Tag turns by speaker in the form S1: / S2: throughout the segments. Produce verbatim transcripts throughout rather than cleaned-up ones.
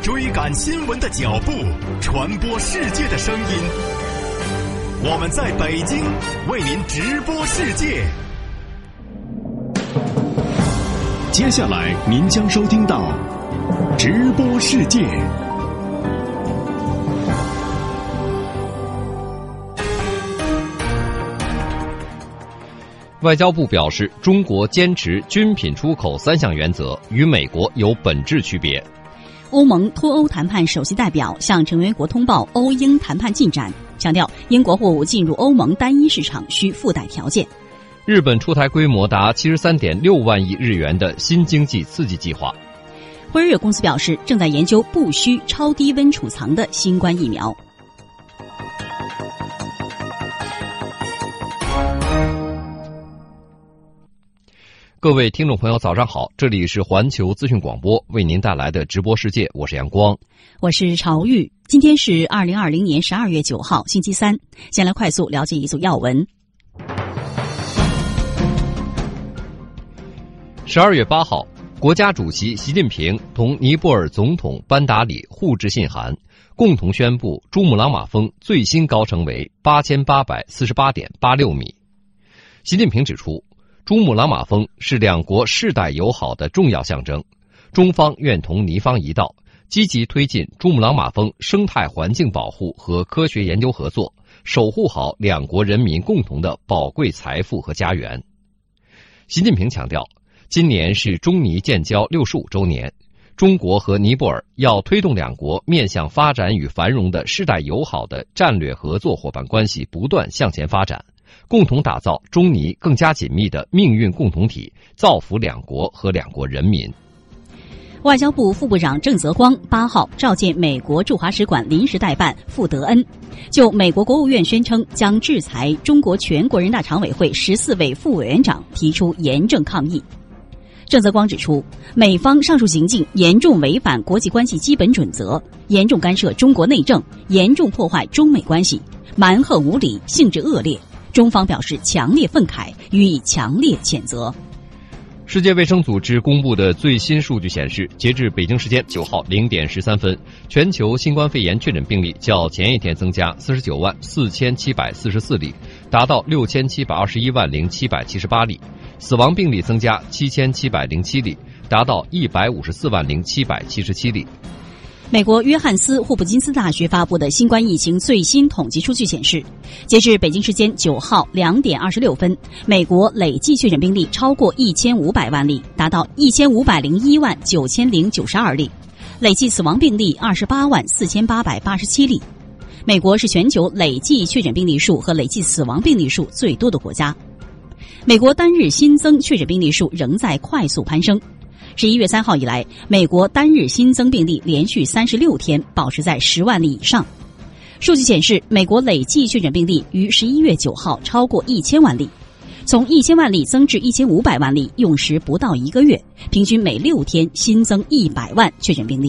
S1: 追赶新闻的脚步，传播世界的声音。我们在北京为您直播世界。接下来您将收听到直播世界。
S2: 外交部表示，中国坚持军品出口三项原则，与美国有本质区别。
S3: 欧盟脱欧谈判首席代表向成员国通报欧英谈判进展，强调英国货物进入欧盟单一市场需附带条件。
S2: 日本出台规模达 七十三点六万亿日元的新经济刺激计划。
S3: 辉瑞公司表示，正在研究不需超低温储藏的新冠疫苗。
S2: 各位听众朋友早上好，这里是环球资讯广播为您带来的直播世界，我是阳光，
S3: 我是朝玉。今天是二零二零年十二月九号星期三，先来快速了解一组要闻。
S2: 十二月八号，国家主席习近平同尼泊尔总统班达里互致信函，共同宣布珠穆朗玛峰最新高程为八千八百四十八点八六米。习近平指出，珠穆朗玛峰是两国世代友好的重要象征，中方愿同尼方一道，积极推进珠穆朗玛峰生态环境保护和科学研究合作，守护好两国人民共同的宝贵财富和家园。习近平强调，今年是中尼建交六十五周年，中国和尼泊尔要推动两国面向发展与繁荣的世代友好的战略合作伙伴关系不断向前发展，共同打造中尼更加紧密的命运共同体，造福两国和两国人民。
S3: 外交部副部长郑泽光八号召见美国驻华使馆临时代办傅德恩，就美国国务院宣称将制裁中国全国人大常委会十四位副委员长提出严正抗议。郑泽光指出，美方上述行径严重违反国际关系基本准则，严重干涉中国内政，严重破坏中美关系，蛮横无理，性质恶劣。中方表示强烈愤慨，予以强烈谴责。
S2: 世界卫生组织公布的最新数据显示，截至北京时间九号零点十三分，全球新冠肺炎确诊病例较前一天增加四十九万四千七百四十四例，达到六千七百二十一万零七百七十八例；死亡病例增加七千七百零七例，达到一百五十四万零七百七十七例。
S3: 美国约翰斯霍普金斯大学发布的新冠疫情最新统计数据显示，截至北京时间九号两点二十六分，美国累计确诊病例超过一千五百万例，达到一千五百零一万九千零九十二例，累计死亡病例二十八万四千八百八十七例。美国是全球累计确诊病例数和累计死亡病例数最多的国家。美国单日新增确诊病例数仍在快速攀升。十一月三号以来，美国单日新增病例连续三十六天保持在十万例以上。数据显示，美国累计确诊病例于十一月九号超过一千万例，从一千万例增至一千五百万例用时不到一个月，平均每六天新增一百万确诊病例。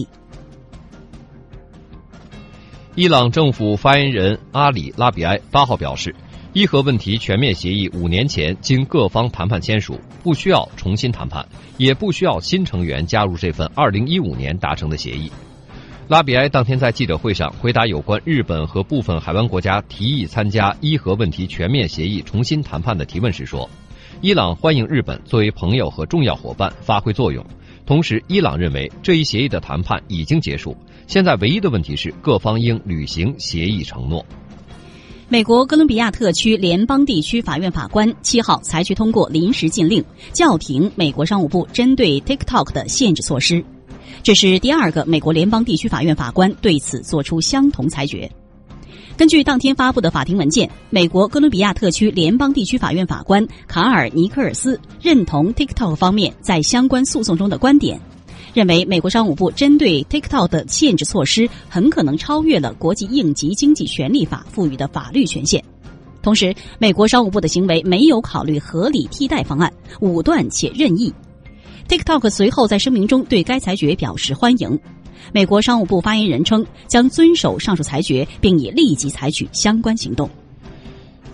S2: 伊朗政府发言人阿里拉比埃八号表示，伊核问题全面协议五年前经各方谈判签署，不需要重新谈判，也不需要新成员加入这份二零一五年达成的协议。拉比埃当天在记者会上回答有关日本和部分海湾国家提议参加伊核问题全面协议重新谈判的提问时说，伊朗欢迎日本作为朋友和重要伙伴发挥作用，同时伊朗认为这一协议的谈判已经结束，现在唯一的问题是各方应履行协议承诺。
S3: 美国哥伦比亚特区联邦地区法院法官七号裁决通过临时禁令，叫停美国商务部针对 TikTok 的限制措施。这是第二个美国联邦地区法院法官对此作出相同裁决。根据当天发布的法庭文件，美国哥伦比亚特区联邦地区法院法官卡尔尼克尔斯认同 TikTok 方面在相关诉讼中的观点，认为美国商务部针对 TikTok 的限制措施很可能超越了国际应急经济权利法赋予的法律权限。同时，美国商务部的行为没有考虑合理替代方案，武断且任意。TikTok 随后在声明中对该裁决表示欢迎。美国商务部发言人称，将遵守上述裁决，并已立即采取相关行动。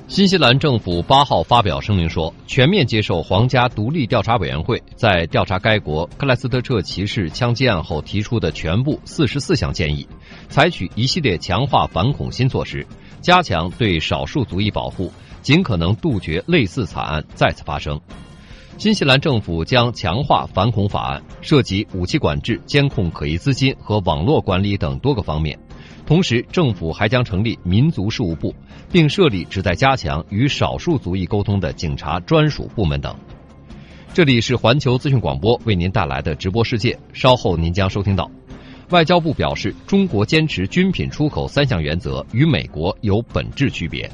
S2: 新西兰政府八号发表声明说，全面接受皇家独立调查委员会在调查该国克莱斯特彻骑士枪击案后提出的全部四十四项建议，采取一系列强化反恐新措施，加强对少数族裔保护，尽可能杜绝类似惨案再次发生。新西兰政府将强化反恐法案，涉及武器管制、监控可疑资金和网络管理等多个方面。同时，政府还将成立民族事务部，并设立旨在加强与少数族裔沟通的警察专属部门等。这里是环球资讯广播为您带来的直播世界，稍后您将收听到。外交部表示，中国坚持军品出口三项原则与美国有本质区别。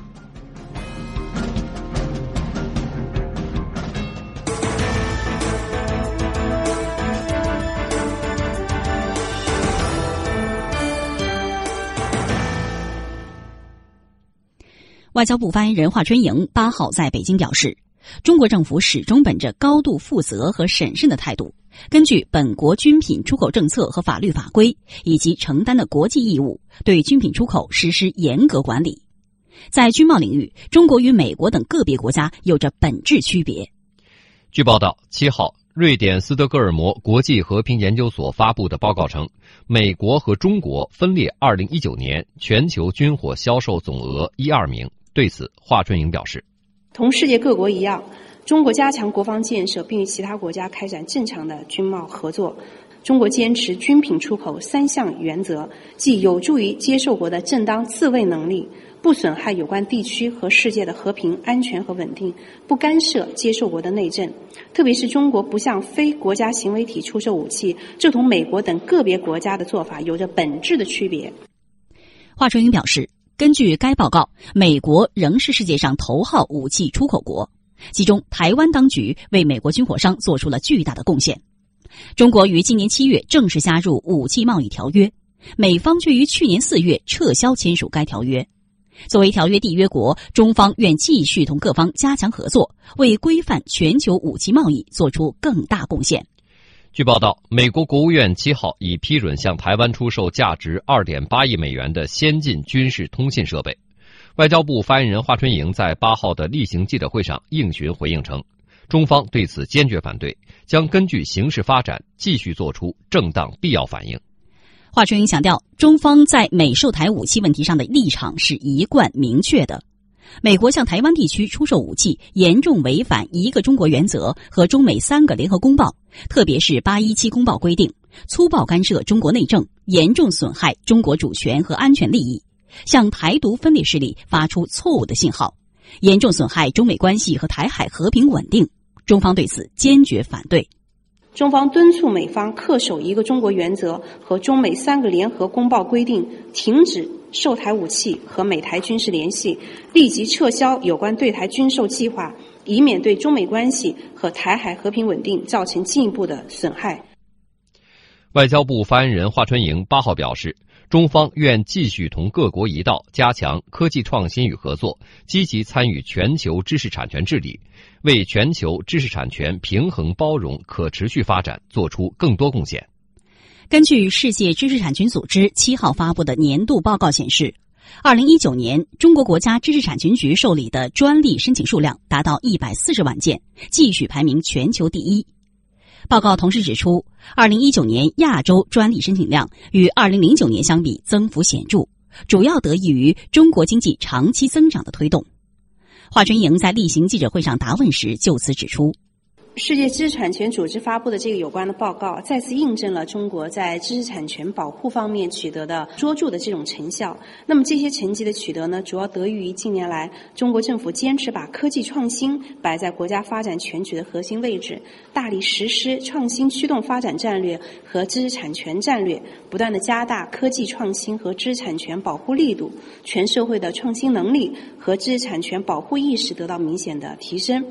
S3: 外交部发言人华春莹八号在北京表示，中国政府始终本着高度负责和审慎的态度，根据本国军品出口政策和法律法规以及承担的国际义务，对军品出口实施严格管理。在军贸领域，中国与美国等个别国家有着本质区别。
S2: 据报道，七号，瑞典斯德哥尔摩国际和平研究所发布的报告称，美国和中国分列二零一九年全球军火销售总额一二名。对此，华春莹表示，
S4: 同世界各国一样，中国加强国防建设，并与其他国家开展正常的军贸合作。中国坚持军品出口三项原则，即有助于接受国的正当自卫能力，不损害有关地区和世界的和平、安全和稳定，不干涉接受国的内政。特别是中国不向非国家行为体出售武器，这同美国等个别国家的做法有着本质的区别。
S3: 华春莹表示，根据该报告，美国仍是世界上头号武器出口国，其中台湾当局为美国军火商做出了巨大的贡献。中国于今年七月正式加入武器贸易条约，美方却于去年四月撤销签署该条约。作为条约缔约国，中方愿继续同各方加强合作，为规范全球武器贸易做出更大贡献。
S2: 据报道，美国国务院七号已批准向台湾出售价值 二点八亿美元的先进军事通信设备。外交部发言人华春莹在八号的例行记者会上应询回应称，中方对此坚决反对，将根据形势发展继续做出正当必要反应。
S3: 华春莹强调，中方在美售台武器问题上的立场是一贯明确的。美国向台湾地区出售武器，严重违反一个中国原则和中美三个联合公报，特别是八一七公报规定，粗暴干涉中国内政，严重损害中国主权和安全利益，向台独分裂势力发出错误的信号，严重损害中美关系和台海和平稳定。中方对此坚决反对。
S4: 中方敦促美方恪守一个中国原则和中美三个联合公报规定，停止售台武器和美台军事联系，立即撤销有关对台军售计划，以免对中美关系和台海和平稳定造成进一步的损害。
S2: 外交部发言人华春莹八号表示，中方愿继续同各国一道加强科技创新与合作，积极参与全球知识产权治理，为全球知识产权平衡包容可持续发展做出更多贡献。
S3: 根据世界知识产权组织七号发布的年度报告显示，二零一九年中国国家知识产权局受理的专利申请数量达到一百四十万件，继续排名全球第一。报告同时指出，二零一九年亚洲专利申请量与二零零九年相比增幅显著，主要得益于中国经济长期增长的推动。华春莹在例行记者会上答问时就此指出，
S4: 世界知识产权组织发布的这个有关的报告，再次印证了中国在知识产权保护方面取得的卓著的这种成效。那么这些成绩的取得呢，主要得益于近年来中国政府坚持把科技创新摆在国家发展全局的核心位置，大力实施创新驱动发展战略和知识产权战略，不断的加大科技创新和知识产权保护力度，全社会的创新能力和知识产权保护意识得到明显的提升。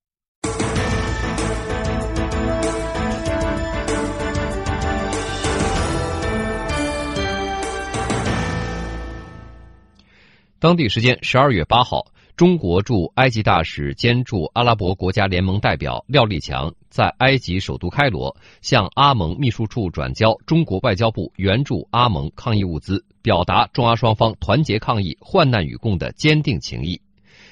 S2: 当地时间十二月八号，中国驻埃及大使兼驻阿拉伯国家联盟代表廖立强在埃及首都开罗向阿盟秘书处转交中国外交部援助阿盟抗疫物资，表达中阿双方团结抗疫、患难与共的坚定情谊。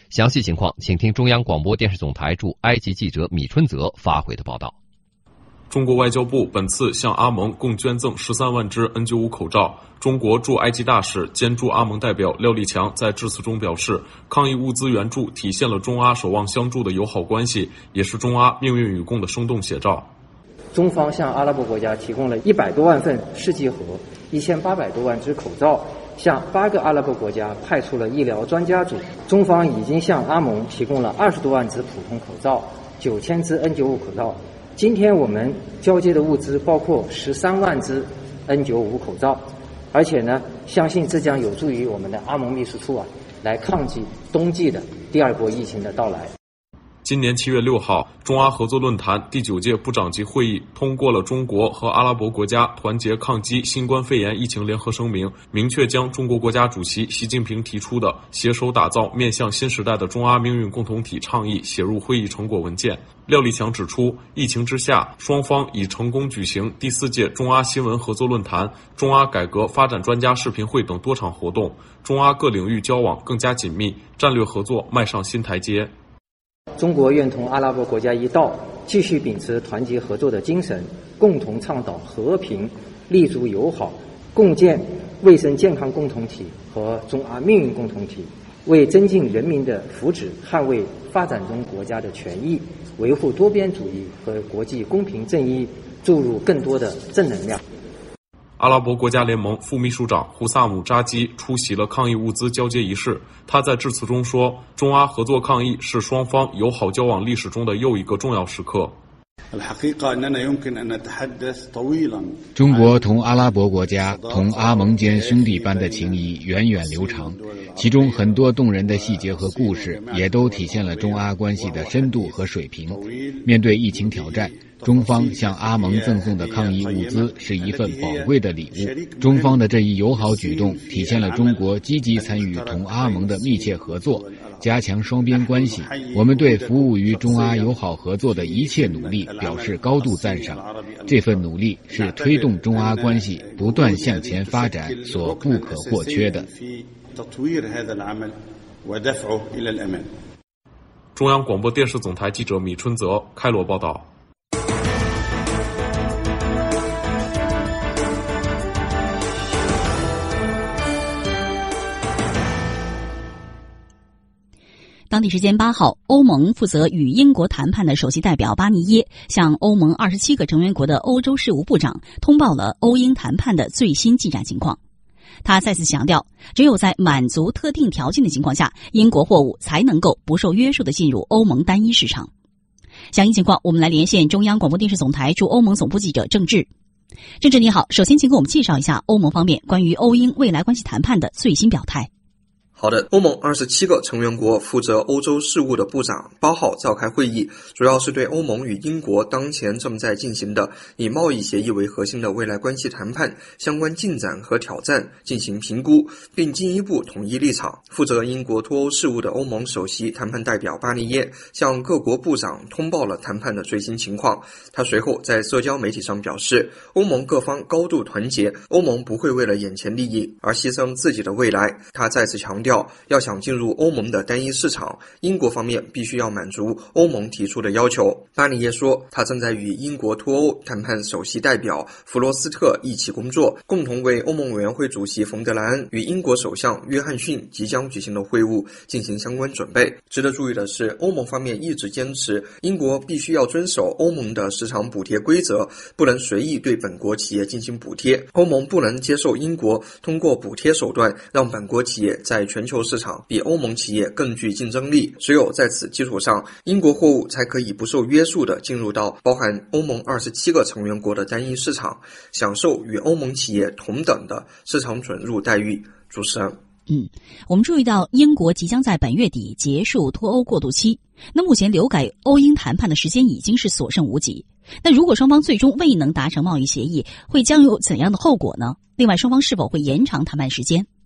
S2: 详细情况，请听中央广播电视总台驻埃及记者米春泽发回的报道。
S5: 中国外交部本次向阿盟共捐赠十三万只 N 九十五 口罩。中国驻埃及大使兼驻阿盟代表廖立强在致辞中表示，抗疫物资援助体现了中阿守望相助的友好关系，也是中阿命运与共的生动写照。
S6: 中方向阿拉伯国家提供了一百多万份试剂盒、一千八百多万只口罩，向八个阿拉伯国家派出了医疗专家组。中方已经向阿盟提供了二十多万只普通口罩、九千只 N 九十五 口罩。今天我们交接的物资包括十三万只 N 九十五 口罩，而且呢，相信这将有助于我们的阿盟秘书处啊，来抗击冬季的第二波疫情的到来。
S5: 今年七月六号，中阿合作论坛第九届部长级会议通过了中国和阿拉伯国家团结抗击新冠肺炎疫情联合声明，明确将中国国家主席习近平提出的携手打造面向新时代的中阿命运共同体倡议写入会议成果文件。廖立强指出，疫情之下，双方已成功举行第四届中阿新闻合作论坛、中阿改革发展专家视频会等多场活动，中阿各领域交往更加紧密，战略合作迈上新台阶。
S6: 中国愿同阿拉伯国家一道，继续秉持团结合作的精神，共同倡导和平、立足友好，共建卫生健康共同体和中阿命运共同体，为增进人民的福祉、捍卫发展中国家的权益、维护多边主义和国际公平正义注入更多的正能量。
S5: 阿拉伯国家联盟副秘书长胡萨姆扎基出席了抗疫物资交接仪式。他在致辞中说，中阿合作抗疫是双方友好交往历史中的又一个重要时刻。
S7: 中国同阿拉伯国家、同阿盟间兄弟般的情谊源远流长，其中很多动人的细节和故事也都体现了中阿关系的深度和水平。面对疫情挑战，中方向阿盟赠送的抗疫物资是一份宝贵的礼物。中方的这一友好举动体现了中国积极参与同阿盟的密切合作，加强双边关系。我们对服务于中阿友好合作的一切努力表示高度赞赏，这份努力是推动中阿关系不断向前发展所不可或缺的。
S5: 中央广播电视总台记者米春泽开罗报道。
S3: 当地时间八号，欧盟负责与英国谈判的首席代表巴尼耶向欧盟二十七个成员国的欧洲事务部长通报了欧英谈判的最新进展情况。他再次强调，只有在满足特定条件的情况下，英国货物才能够不受约束地进入欧盟单一市场。详细情况，我们来连线中央广播电视总台驻欧盟总部记者郑智。郑智你好，首先请给我们介绍一下欧盟方面关于欧英未来关系谈判的最新表态。
S8: 好的，欧盟二十七个成员国负责欧洲事务的部长八号召开会议，主要是对欧盟与英国当前正在进行的以贸易协议为核心的未来关系谈判相关进展和挑战进行评估，并进一步统一立场。负责英国脱欧事务的欧盟首席谈判代表巴尼耶向各国部长通报了谈判的最新情况。他随后在社交媒体上表示，欧盟各方高度团结，欧盟不会为了眼前利益而牺牲自己的未来。他再次强调，要想进入欧盟的单一市场，英国方面必须要满足欧盟提出的要求。巴尼耶说，他正在与英国脱欧谈判首席代表弗罗斯特一起工作，共同为欧盟委员会主席冯德莱恩与英国首相约翰逊即将举行的会晤进行相关准备。值得注意的是，欧盟方面一直坚持英国必须要遵守欧盟的市场补贴规则，不能随意对本国企业进行补贴。欧盟不能接受英国通过补贴手段让本国企业在全球市场比欧盟企业更具竞争力，只有在此基础上，英国货物才可以不受约束地进入到包含欧盟二十七个成员国的单一市场，享受与欧盟企业同等的市场准入待遇。主持人，
S3: 嗯，我们注意到英国即将在本月底结束脱欧过渡期，那目前留给欧英谈判的时间已经是所剩无几。那如果双方最终未能达成贸易协议，会将有怎样的后果呢？另外，双方是否会延长谈判时间？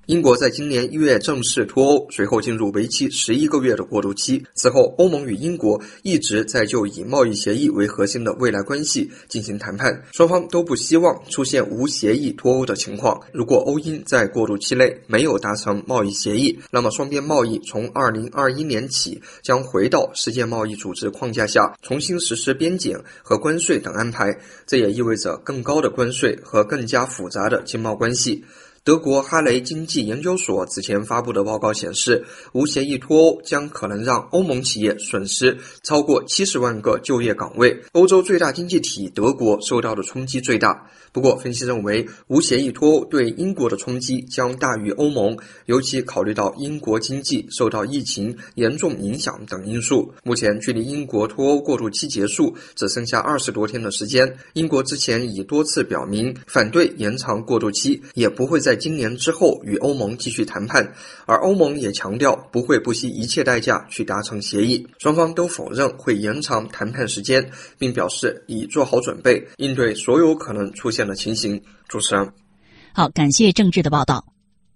S8: 英国在今年一月正式脱欧，随后进入为期十一个月的过渡期。此后，欧盟与英国一直在就以贸易协议为核心的未来关系进行谈判，双方都不希望出现无协议脱欧的情况。如果欧英在过渡期内没有达成贸易协议，那么双边贸易从二零二一年起将回到世界贸易组织框架下重新实施边检和关税等安排，这也意味着更高的关税和更加复杂的经贸关系。德国哈雷经济研究所此前发布的报告显示，无协议脱欧将可能让欧盟企业损失超过七十万个就业岗位，欧洲最大经济体德国受到的冲击最大。不过，分析认为，无协议脱欧对英国的冲击将大于欧盟，尤其考虑到英国经济受到疫情严重影响等因素。目前，距离英国脱欧过渡期结束只剩下二十多天的时间。英国之前已多次表明反对延长过渡期，也不会在今年之后与欧盟继续谈判，而欧盟也强调不会不惜一切代价去达成协议。双方都否认会延长谈判时间，并表示已做好准备，应对所有可能出现的情形。主持人，
S3: 好，感谢郑智的报道。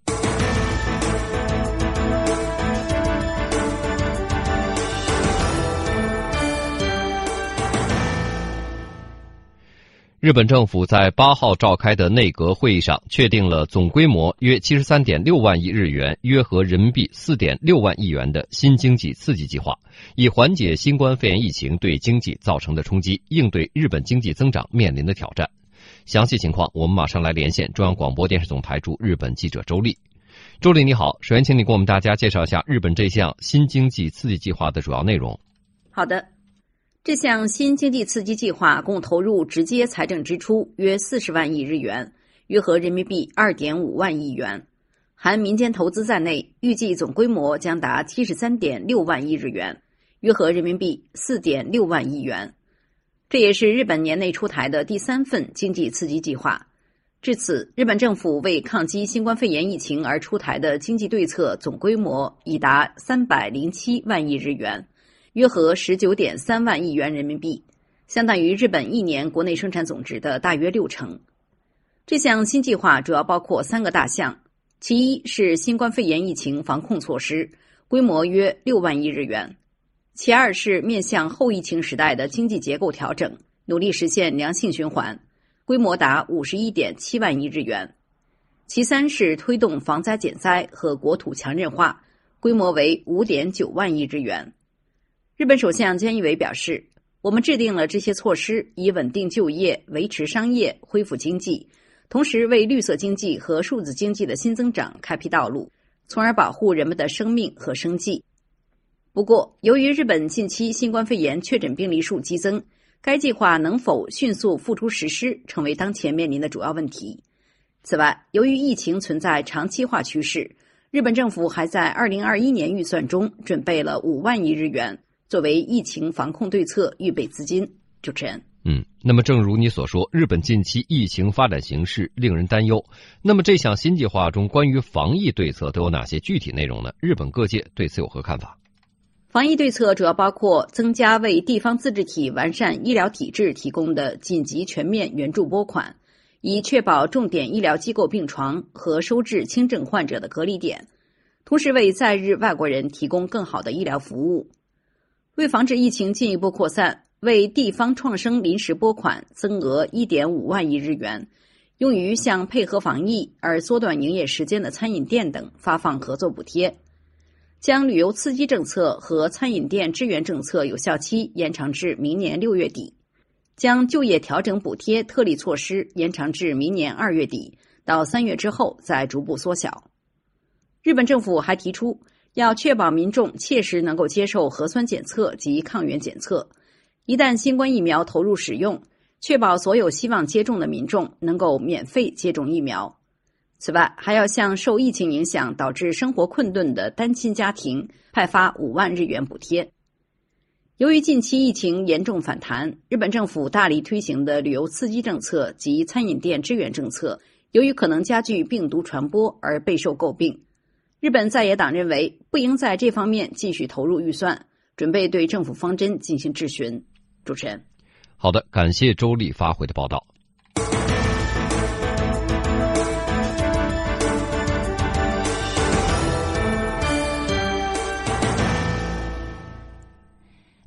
S2: 日本政府在八号召开的内阁会议上确定了总规模约 七十三点六万亿日元，约合人民币 四点六万亿元的新经济刺激计划，以缓解新冠肺炎疫情对经济造成的冲击，应对日本经济增长面临的挑战。详细情况我们马上来连线中央广播电视总台驻日本记者周丽。周丽你好，首先请你给我们大家介绍一下日本这项新经济刺激计划的主要内容。
S9: 好的，这项新经济刺激计划共投入直接财政支出约四十万亿日元，约合人民币 二点五万亿元，含民间投资在内，预计总规模将达 七十三点六万亿日元，约合人民币 四点六万亿元。这也是日本年内出台的第三份经济刺激计划。至此，日本政府为抗击新冠肺炎疫情而出台的经济对策总规模已达三百零七万亿日元，约合 十九点三万亿元人民币，相当于日本一年国内生产总值的大约六成。这项新计划主要包括三个大项，其一是新冠肺炎疫情防控措施，规模约六万亿日元；其二是面向后疫情时代的经济结构调整，努力实现良性循环，规模达 五十一点七万亿日元；其三是推动防灾减灾和国土强韧化，规模为 五点九万亿日元。日本首相菅义伟表示，我们制定了这些措施，以稳定就业、维持商业、恢复经济，同时为绿色经济和数字经济的新增长开辟道路，从而保护人们的生命和生计。不过，由于日本近期新冠肺炎确诊病例数激增，该计划能否迅速付诸实施，成为当前面临的主要问题。此外，由于疫情存在长期化趋势，日本政府还在二零二一年预算中准备了五万亿日元，作为疫情防控对策预备资金。主持人，
S2: 嗯，那么正如你所说，日本近期疫情发展形势令人担忧。那么这项新计划中关于防疫对策都有哪些具体内容呢？日本各界对此有何看法？
S9: 防疫对策主要包括增加为地方自治体完善医疗体制提供的紧急全面援助拨款，以确保重点医疗机构病床和收治轻症患者的隔离点，同时为在日外国人提供更好的医疗服务。为防止疫情进一步扩散，为地方创生临时拨款增额 一点五万亿日元，用于向配合防疫而缩短营业时间的餐饮店等发放合作补贴，将旅游刺激政策和餐饮店支援政策有效期延长至明年六月底，将就业调整补贴特例措施延长至明年二月底，到三月之后再逐步缩小。日本政府还提出，要确保民众切实能够接受核酸检测及抗原检测，一旦新冠疫苗投入使用，确保所有希望接种的民众能够免费接种疫苗。此外，还要向受疫情影响导致生活困顿的单亲家庭派发五万日元补贴。由于近期疫情严重反弹，日本政府大力推行的旅游刺激政策及餐饮店支援政策，由于可能加剧病毒传播而备受诟病。日本在野党认为不应在这方面继续投入预算，准备对政府方针进行质询。主持人，
S2: 好的，感谢周丽发回的报道。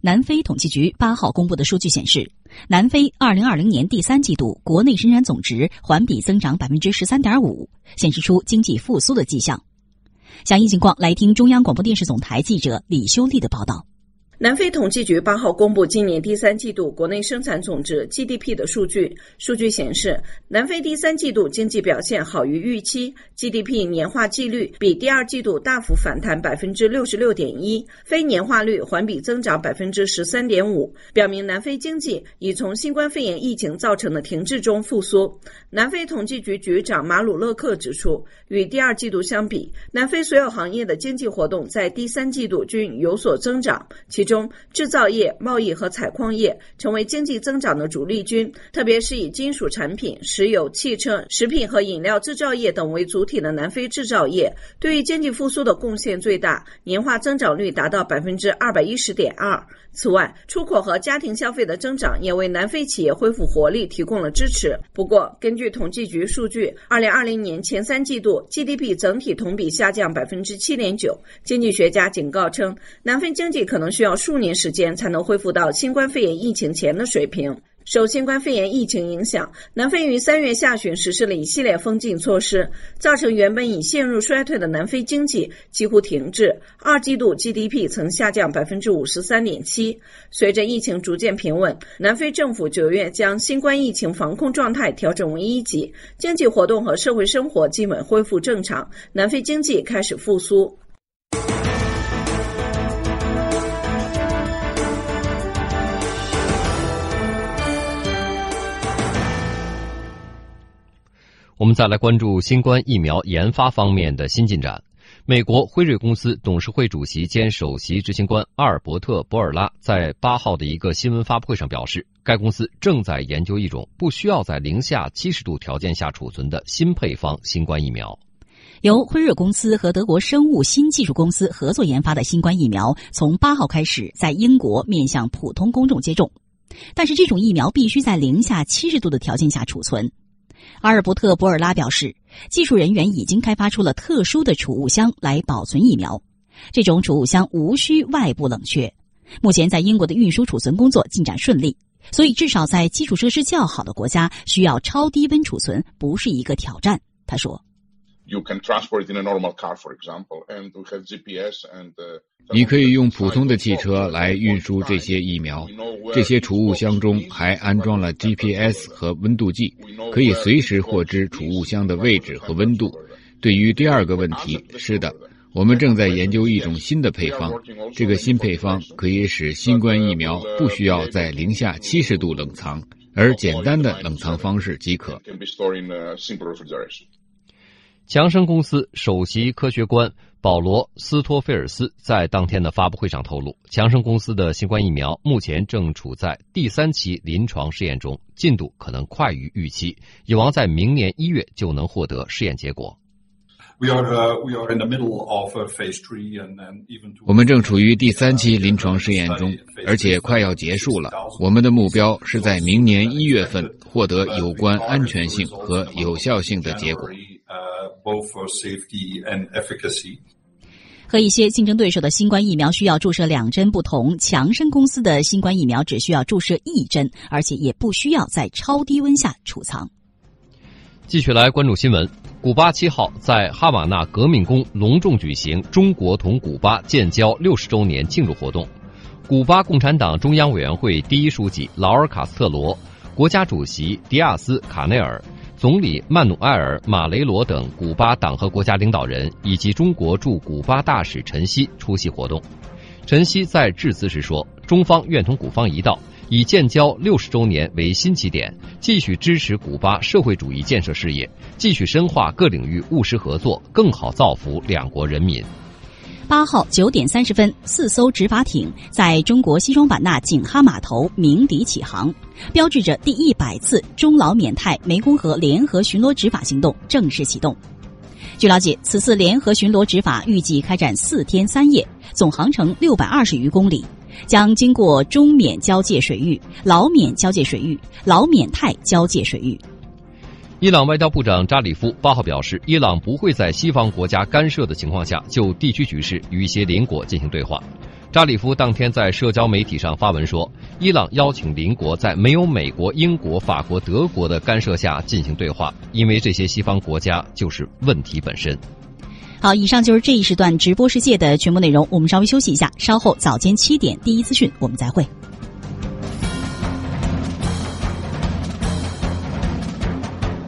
S3: 南非统计局八号公布的数据显示，南非二零二零年第三季度国内生产总值环比增长 百分之十三点五， 显示出经济复苏的迹象。详细情况来听中央广播电视总台记者李修丽的报道。
S10: 南非统计局八号公布今年第三季度国内生产总值 G D P 的数据。数据显示，南非第三季度经济表现好于预期 ，G D P 年化季率比第二季度大幅反弹 百分之六十六点一， 非年化率环比增长 百分之十三点五， 表明南非经济已从新冠肺炎疫情造成的停滞中复苏。南非统计局局长马鲁勒克指出，与第二季度相比，南非所有行业的经济活动在第三季度均有所增长，其中制造业、贸易和采矿业成为经济增长的主力军，特别是以金属产品、石油、汽车、食品和饮料制造业等为主体的南非制造业对于经济复苏的贡献最大，年化增长率达到 百分之二百一十点二。 此外，出口和家庭消费的增长也为南非企业恢复活力提供了支持。不过，根据统计局数据，二零二零年前三季度 G D P 整体同比下降 百分之七点九。 经济学家警告称，南非经济可能需要数年时间才能恢复到新冠肺炎疫情前的水平。受新冠肺炎疫情影响，南非于三月下旬实施了一系列封禁措施，造成原本已陷入衰退的南非经济几乎停滞。二季度 G D P 曾下降 百分之五十三点七。 随着疫情逐渐平稳，南非政府九月将新冠疫情防控状态调整为一级，经济活动和社会生活基本恢复正常，南非经济开始复苏。
S2: 我们再来关注新冠疫苗研发方面的新进展。美国辉瑞公司董事会主席兼首席执行官阿尔伯特·博尔拉在八号的一个新闻发布会上表示，该公司正在研究一种不需要在零下七十度条件下储存的新配方新冠疫苗。
S3: 由辉瑞公司和德国生物新技术公司合作研发的新冠疫苗从八号开始在英国面向普通公众接种，但是这种疫苗必须在零下七十度的条件下储存。阿尔伯特·博尔拉表示，技术人员已经开发出了特殊的储物箱来保存疫苗，这种储物箱无需外部冷却。目前在英国的运输储存工作进展顺利，所以至少在基础设施较好的国家，需要超低温储存不是一个挑战。他说，
S11: You can transport it in a normal car, for example, and we have G P S and uh,
S7: 你可以用普通的汽车来运输这些疫苗，这些储物箱中还安装了 G P S 和温度计，可以随时获知储物箱的位置和温度。对于第二个问题，是的，我们正在研究一种新的配方，这个新配方可以使新冠疫苗不需要在零下七十度冷藏，而简单的冷藏方式即可。
S2: 强生公司首席科学官保罗·斯托菲尔斯在当天的发布会上透露，强生公司的新冠疫苗目前正处在第三期临床试验中，进度可能快于预期，有望在明年一月就能获得试验结果。
S7: 我们正处于第三期临床试验中，而且快要结束了。我们的目标是在明年一月份获得有关安全性和有效性的结果。
S3: 和一些竞争对手的新冠疫苗需要注射两针不同，强生公司的新冠疫苗只需要注射一针，而且也不需要在超低温下储藏。
S2: 继续来关注新闻。古巴七号在哈瓦那革命宫隆重举行中国同古巴建交六十周年庆祝活动。古巴共产党中央委员会第一书记劳尔·卡斯特罗、国家主席迪亚斯·卡内尔、总理曼努埃尔·马雷罗等古巴党和国家领导人以及中国驻古巴大使陈希出席活动。陈希在致辞时说，中方愿同古方一道，以建交六十周年为新起点，继续支持古巴社会主义建设事业，继续深化各领域务实合作，更好造福两国人民。
S3: 八号九点三十分，四艘执法艇在中国西双版纳景哈码头鸣笛起航，标志着第一百次中老缅泰湄公河联合巡逻执法行动正式启动。据了解，此次联合巡逻执法预计开展四天三夜，总航程六百二十余公里，将经过中缅交界水域、老缅交界水域、老缅泰交界水域。
S2: 伊朗外交部长扎里夫八号表示，伊朗不会在西方国家干涉的情况下就地区局势与一些邻国进行对话。 扎里夫当天在社交媒体上发文说，伊朗邀请邻国在没有美国、英国、法国、德国的干涉下进行对话，因为这些西方国家就是问题本身。
S3: 好，以上就是这一时段直播世界的全部内容，我们稍微休息一下，稍后早间七点第一资讯我们再会。